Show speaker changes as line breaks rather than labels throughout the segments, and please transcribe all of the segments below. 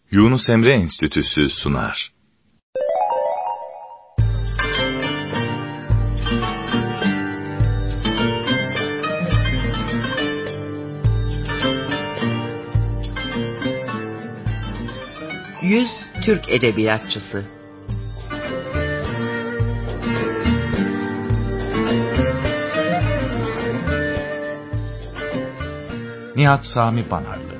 Yunus Emre Enstitüsü sunar.
Yüz Türk Edebiyatçısı.
Nihat Sami Banarlı.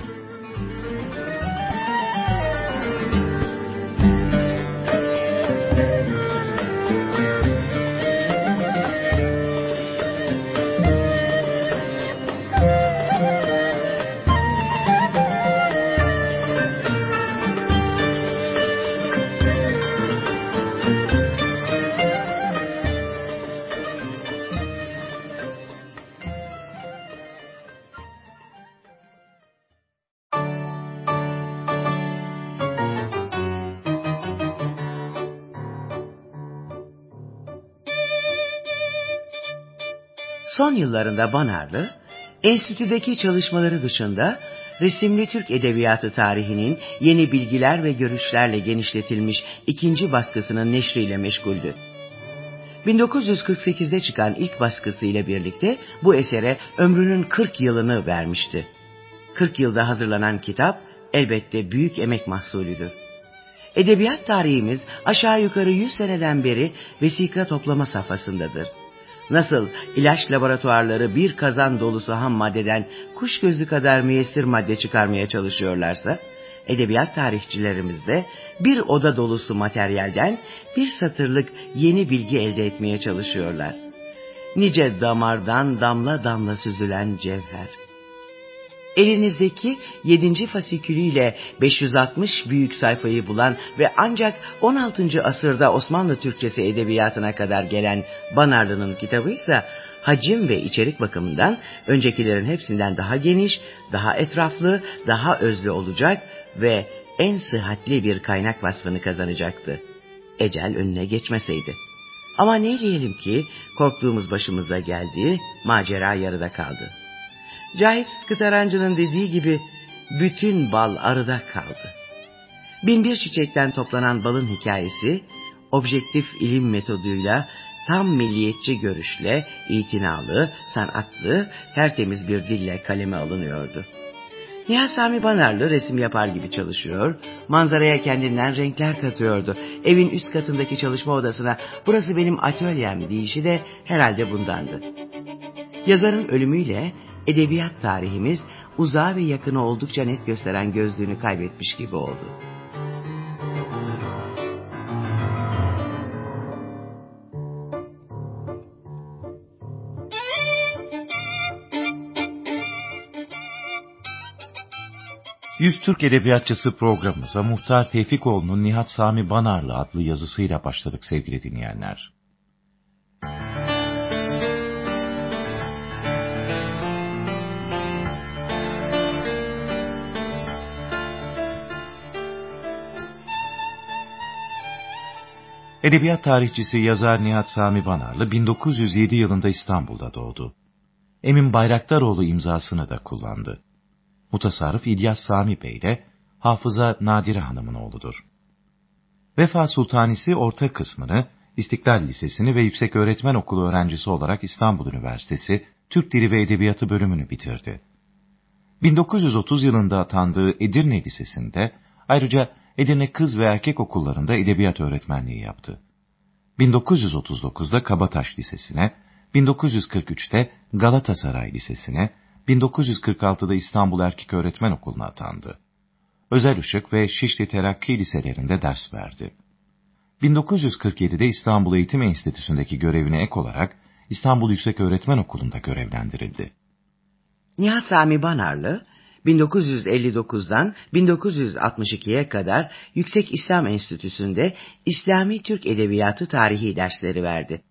Son yıllarında Banarlı, enstitüdeki çalışmaları dışında resimli Türk Edebiyatı tarihinin yeni bilgiler ve görüşlerle genişletilmiş ikinci baskısının neşriyle meşguldü. 1948'de çıkan ilk baskısıyla birlikte bu esere ömrünün 40 yılını vermişti. 40 yılda hazırlanan kitap elbette büyük emek mahsulüdür. Edebiyat tarihimiz aşağı yukarı 100 seneden beri vesika toplama safhasındadır. Nasıl ilaç laboratuvarları bir kazan dolusu ham maddeden kuş gözü kadar müyesser madde çıkarmaya çalışıyorlarsa, edebiyat tarihçilerimiz de bir oda dolusu materyalden bir satırlık yeni bilgi elde etmeye çalışıyorlar. Nice damardan damla damla süzülen cevher. Elinizdeki 7. fasikülüyle 560 büyük sayfayı bulan ve ancak 16. asırda Osmanlı Türkçesi edebiyatına kadar gelen Banarlı'nın kitabıysa hacim ve içerik bakımından öncekilerin hepsinden daha geniş, daha etraflı, daha özlü olacak ve en sıhhatli bir kaynak vasfını kazanacaktı. Ecel önüne geçmeseydi. Ama neyleyelim ki korktuğumuz başımıza geldi, macera yarıda kaldı. Cahit Kıtarancı'nın dediği gibi bütün bal arıda kaldı. Binbir çiçekten toplanan balın hikayesi, objektif ilim metoduyla, tam milliyetçi görüşle, itinalı, sanatlı, tertemiz bir dille kaleme alınıyordu. Nihat Sami Banarlı resim yapar gibi çalışıyor, manzaraya kendinden renkler katıyordu. Evin üst katındaki çalışma odasına "burası benim atölyem" deyişi de herhalde bundandı. Yazarın ölümüyle edebiyat tarihimiz uzağı ve yakını oldukça net gösteren gözlüğünü kaybetmiş gibi oldu.
Yüz Türk Edebiyatçısı programımıza Muhtar Tevfikoğlu'nun Nihat Sami Banarlı adlı yazısıyla başladık sevgili dinleyenler. Edebiyat tarihçisi yazar Nihat Sami Banarlı 1907 yılında İstanbul'da doğdu. Emin Bayraktaroğlu imzasını da kullandı. Mutasarrıf İlyas Sami Bey ile Hafıza Nadire Hanım'ın oğludur. Vefa Sultanisi orta kısmını İstiklal Lisesi'ni ve Yükseköğretmen Okulu öğrencisi olarak İstanbul Üniversitesi Türk Dili ve Edebiyatı bölümünü bitirdi. 1930 yılında atandığı Edirne Lisesi'nde ayrıca Edirne Kız ve Erkek Okullarında edebiyat öğretmenliği yaptı. 1939'da Kabataş Lisesi'ne, 1943'te Galatasaray Lisesi'ne, 1946'da İstanbul Erkek Öğretmen Okulu'na atandı. Özel Işık ve Şişli Terakki liselerinde ders verdi. 1947'de İstanbul Eğitim Enstitüsü'ndeki görevine ek olarak İstanbul Yükseköğretmen Okulu'nda görevlendirildi.
Nihat Sami Banarlı, 1959'dan 1962'ye kadar Yüksek İslam Enstitüsü'nde İslami Türk Edebiyatı tarihi dersleri verdi.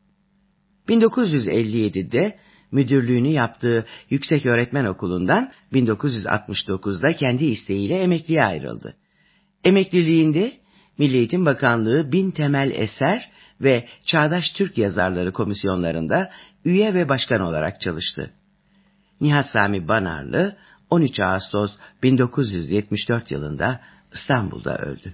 1957'de müdürlüğünü yaptığı Yükseköğretmen Okulu'ndan 1969'da kendi isteğiyle emekliye ayrıldı. Emekliliğinde Milli Eğitim Bakanlığı Bin Temel Eser ve Çağdaş Türk Yazarları Komisyonlarında üye ve başkan olarak çalıştı. Nihat Sami Banarlı 13 Ağustos 1974 yılında İstanbul'da öldü.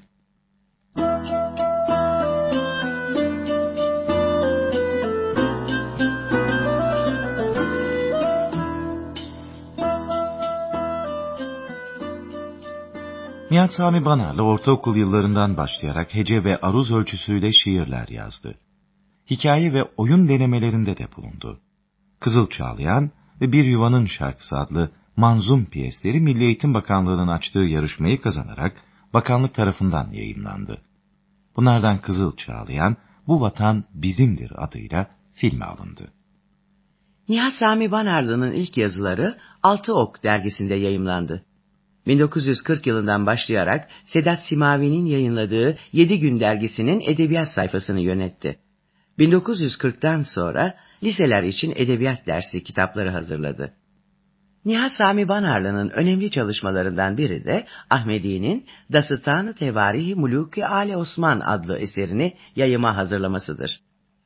Nihat Sami Banarlı ortaokul yıllarından başlayarak hece ve aruz ölçüsüyle şiirler yazdı. Hikaye ve oyun denemelerinde de bulundu. Kızıl Çağlayan ve Bir Yuvanın Şarkısı adlı manzum piyesleri Milli Eğitim Bakanlığı'nın açtığı yarışmayı kazanarak bakanlık tarafından yayımlandı. Bunlardan Kızıl Çağlayan, Bu Vatan Bizimdir adıyla filme alındı.
Nihat Sami Banarlı'nın ilk yazıları Altı Ok dergisinde yayımlandı. 1940 yılından başlayarak Sedat Simavi'nin yayınladığı 7 Gün dergisinin edebiyat sayfasını yönetti. 1940'tan sonra liseler için edebiyat dersi kitapları hazırladı. Nihat Sami Banarlı'nın önemli çalışmalarından biri de Ahmedi'nin Dasıtan-ı Tevarihi Muluki Ali Osman adlı eserini yayıma hazırlamasıdır.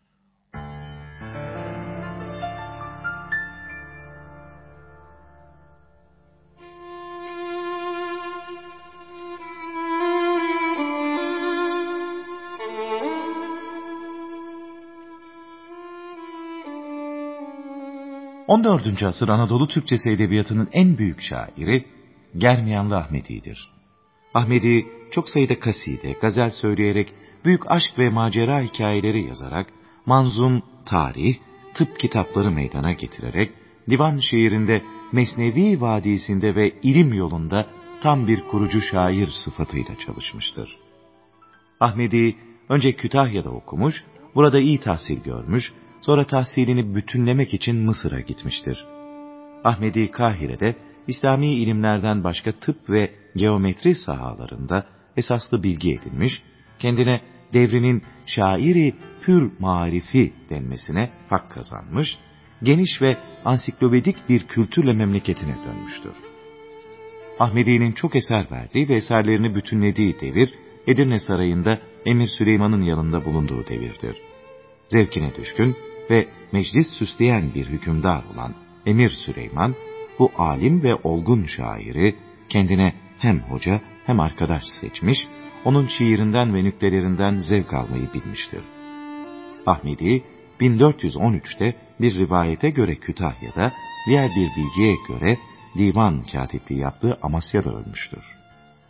14. asır Anadolu Türkçesi edebiyatının en büyük şairi Germiyanlı Ahmedi'dir. Ahmedi çok sayıda kaside, gazel söyleyerek, büyük aşk ve macera hikayeleri yazarak, manzum, tarih, tıp kitapları meydana getirerek, divan şiirinde, Mesnevi Vadisi'nde ve ilim yolunda tam bir kurucu şair sıfatıyla çalışmıştır. Ahmedi önce Kütahya'da okumuş, burada iyi tahsil görmüş, sonra tahsilini bütünlemek için Mısır'a gitmiştir. Ahmedi Kahire'de İslami ilimlerden başka tıp ve geometri sahalarında esaslı bilgi edinmiş, kendine devrinin şairi pür marifi denmesine hak kazanmış, geniş ve ansiklopedik bir kültürle memleketine dönmüştür. Ahmedi'nin çok eser verdiği ve eserlerini bütünlediği devir, Edirne Sarayı'nda Emir Süleyman'ın yanında bulunduğu devirdir. Zevkine düşkün ve meclis süsleyen bir hükümdar olan Emir Süleyman, bu alim ve olgun şairi kendine hem hoca hem arkadaş seçmiş, onun şiirinden ve nüktelerinden zevk almayı bilmiştir. Ahmedi, 1413'te bir rivayete göre Kütahya'da, diğer bir bilgiye göre divan katipliği yaptığı Amasya'da ölmüştür.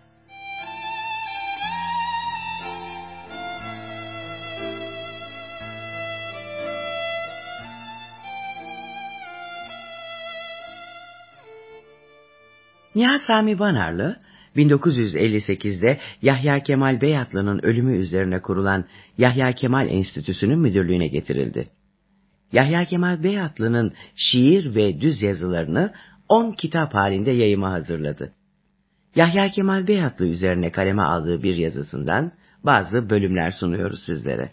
Nihat Sami Banarlı, 1958'de Yahya Kemal Beyatlı'nın ölümü üzerine kurulan Yahya Kemal Enstitüsü'nün müdürlüğüne getirildi. Yahya Kemal Beyatlı'nın şiir ve düz yazılarını 10 kitap halinde yayıma hazırladı. Yahya Kemal Beyatlı üzerine kaleme aldığı bir yazısından bazı bölümler sunuyoruz sizlere.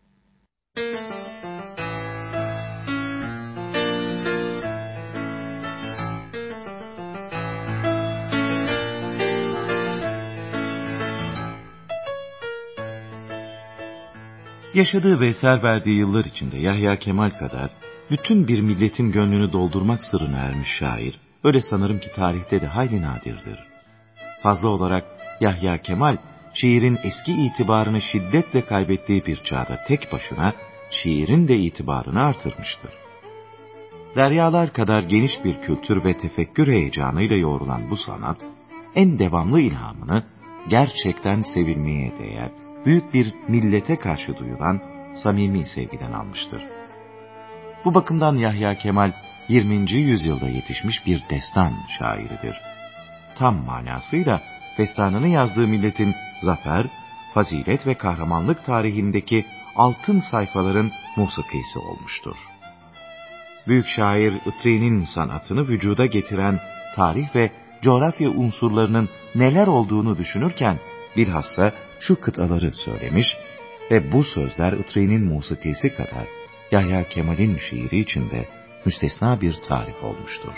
Yaşadığı ve eser verdiği yıllar içinde Yahya Kemal kadar bütün bir milletin gönlünü doldurmak sırrına ermiş şair, öyle sanırım ki tarihte de hayli nadirdir. Fazla olarak Yahya Kemal, şiirin eski itibarını şiddetle kaybettiği bir çağda tek başına şiirin de itibarını artırmıştır. Deryalar kadar geniş bir kültür ve tefekkür heyecanıyla yoğrulan bu sanat, en devamlı ilhamını gerçekten sevilmeye değer, büyük bir millete karşı duyulan samimi sevgiden almıştır. Bu bakımdan Yahya Kemal 20. yüzyılda yetişmiş bir destan şairidir. Tam manasıyla destanını yazdığı milletin zafer, fazilet ve kahramanlık tarihindeki altın sayfaların musikisi olmuştur. Büyük şair Itri'nin sanatını vücuda getiren tarih ve coğrafya unsurlarının neler olduğunu düşünürken bilhassa şu kıtaları söylemiş ve bu sözler Itri'nin musikisi kadar Yahya Kemal'in şiiri içinde müstesna bir tarif olmuştur.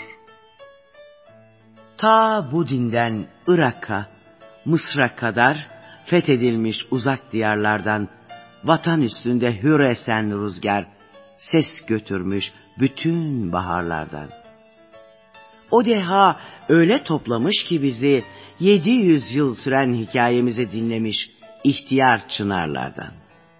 Ta bu dinden Irak'a, Mısır'a kadar fethedilmiş uzak diyarlardan vatan üstünde hür esen rüzgar ses götürmüş bütün baharlardan. O deha öyle toplamış ki bizi 700 yıl süren hikayemizi dinlemiş ihtiyar çınarlardan.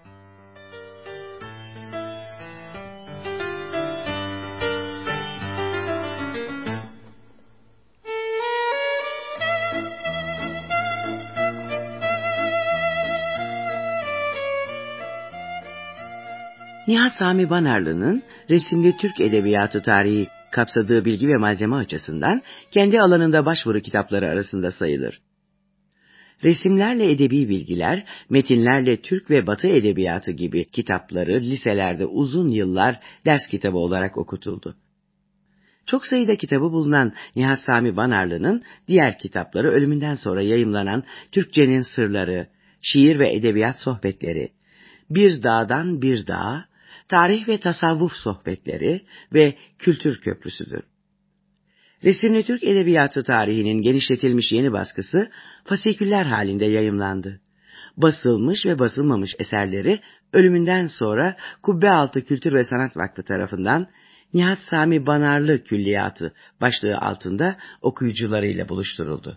Nihat Sami Banarlı'nın resimli Türk edebiyatı tarihi kapsadığı bilgi ve malzeme açısından kendi alanında başvuru kitapları arasında sayılır. Resimlerle edebi bilgiler, metinlerle Türk ve Batı edebiyatı gibi kitapları liselerde uzun yıllar ders kitabı olarak okutuldu. Çok sayıda kitabı bulunan Nihat Sami Banarlı'nın diğer kitapları ölümünden sonra yayımlanan Türkçenin Sırları, Şiir ve Edebiyat Sohbetleri, Bir Dağdan Bir Dağa, Tarih ve Tasavvuf Sohbetleri ve Kültür Köprüsüdür. Resimli Türk Edebiyatı tarihinin genişletilmiş yeni baskısı fasiküller halinde yayımlandı. Basılmış ve basılmamış eserleri ölümünden sonra Kubbealtı Kültür ve Sanat Vakfı tarafından Nihat Sami Banarlı Külliyatı başlığı altında okuyucularıyla buluşturuldu.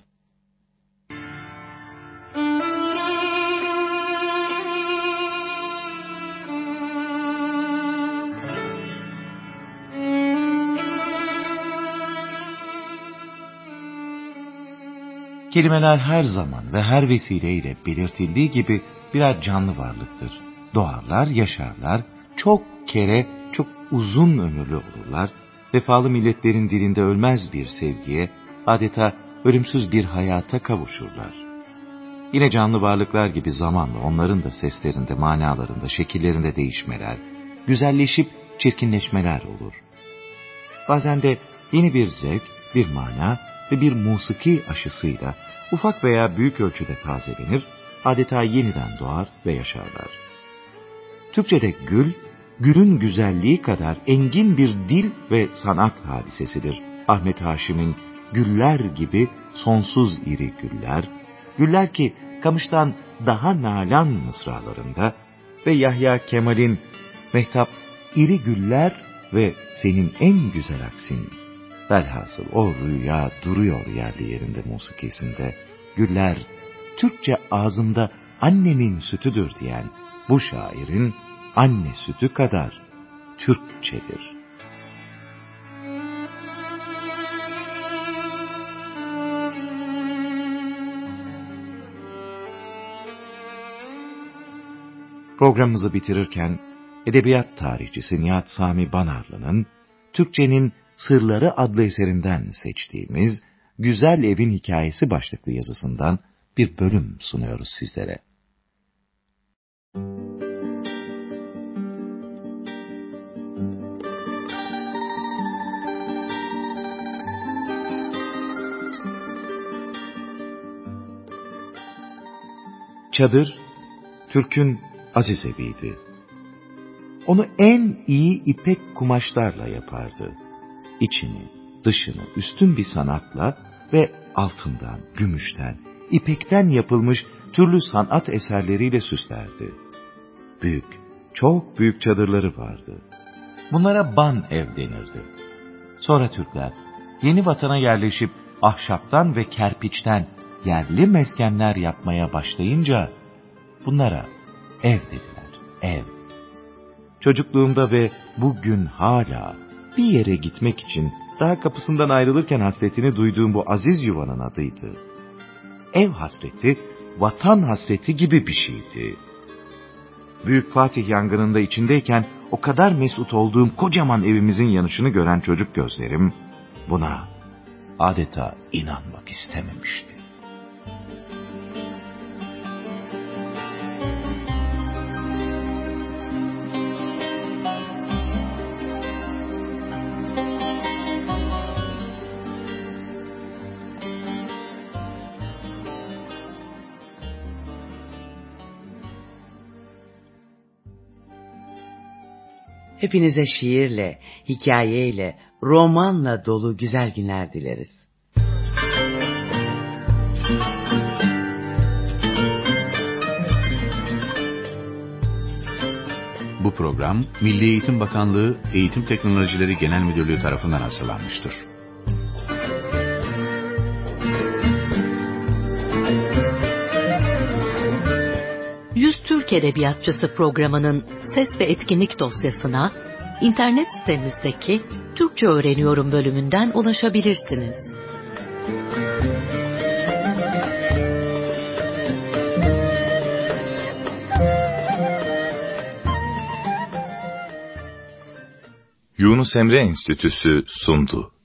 Kelimeler her zaman ve her vesileyle belirtildiği gibi birer canlı varlıktır. Doğarlar, yaşarlar, çok kere çok uzun ömürlü olurlar, vefalı milletlerin dilinde ölmez bir sevgiye, adeta ölümsüz bir hayata kavuşurlar. Yine canlı varlıklar gibi zamanla onların da seslerinde, manalarında, şekillerinde değişmeler, güzelleşip çirkinleşmeler olur. Bazen de yeni bir zevk, bir mana ve bir musiki aşısıyla ufak veya büyük ölçüde tazelenir, adeta yeniden doğar ve yaşarlar. Türkçe'de gül, gülün güzelliği kadar engin bir dil ve sanat hadisesidir. Ahmet Haşim'in güller gibi sonsuz iri güller, güller ki kamıştan daha nalan mısralarında ve Yahya Kemal'in Mehtap iri güller ve senin en güzel aksin, velhasıl o rüya duruyor yerli yerinde musikisinde, güller Türkçe ağzımda annemin sütüdür diyen bu şairin anne sütü kadar Türkçedir. Programımızı bitirirken edebiyat tarihçisi Nihat Sami Banarlı'nın Türkçenin Sırları adlı eserinden seçtiğimiz Güzel Evin Hikayesi başlıklı yazısından bir bölüm sunuyoruz sizlere. Çadır, Türk'ün aziz eviydi. Onu en iyi ipek kumaşlarla yapardı. İçini, dışını üstün bir sanatla ve altından, gümüşten, ipekten yapılmış türlü sanat eserleriyle süslerdi. Büyük, çok büyük çadırları vardı. Bunlara ban ev denirdi. Sonra Türkler yeni vatana yerleşip ahşaptan ve kerpiçten yerli meskenler yapmaya başlayınca bunlara ev dediler, ev. Çocukluğumda ve bugün hala bir yere gitmek için daha kapısından ayrılırken hasretini duyduğum bu aziz yuvanın adıydı. Ev hasreti, vatan hasreti gibi bir şeydi. Büyük Fatih yangınında içindeyken o kadar mesut olduğum kocaman evimizin yanışını gören çocuk gözlerim buna adeta inanmak istememişti.
Hepinize şiirle, hikayeyle, romanla dolu güzel günler dileriz.
Bu program Milli Eğitim Bakanlığı Eğitim Teknolojileri Genel Müdürlüğü tarafından hazırlanmıştır.
Türk Edebiyatçısı programının ses ve etkinlik dosyasına internet sitemizdeki Türkçe Öğreniyorum bölümünden ulaşabilirsiniz.
Yunus Emre Enstitüsü sundu.